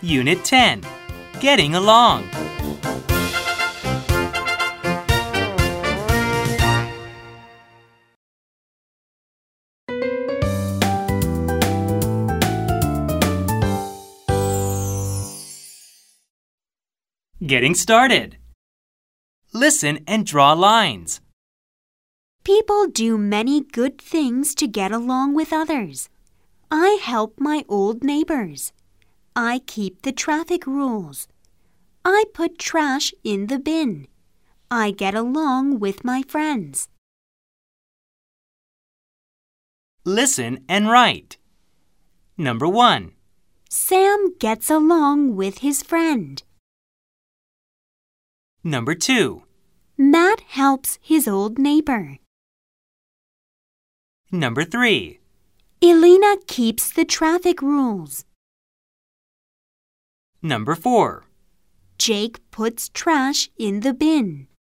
Unit 10. Getting along. Getting started. Listen and draw lines. People do many good things to get along with others. I help my old neighbors. I keep the traffic rules. I put trash in the bin. I get along with my friends. Listen and write. Number 1. Sam gets along with his friend. Number 2. Matt helps his old neighbor. Number 3. Elena keeps the traffic rules. Number 4. Jake puts trash in the bin.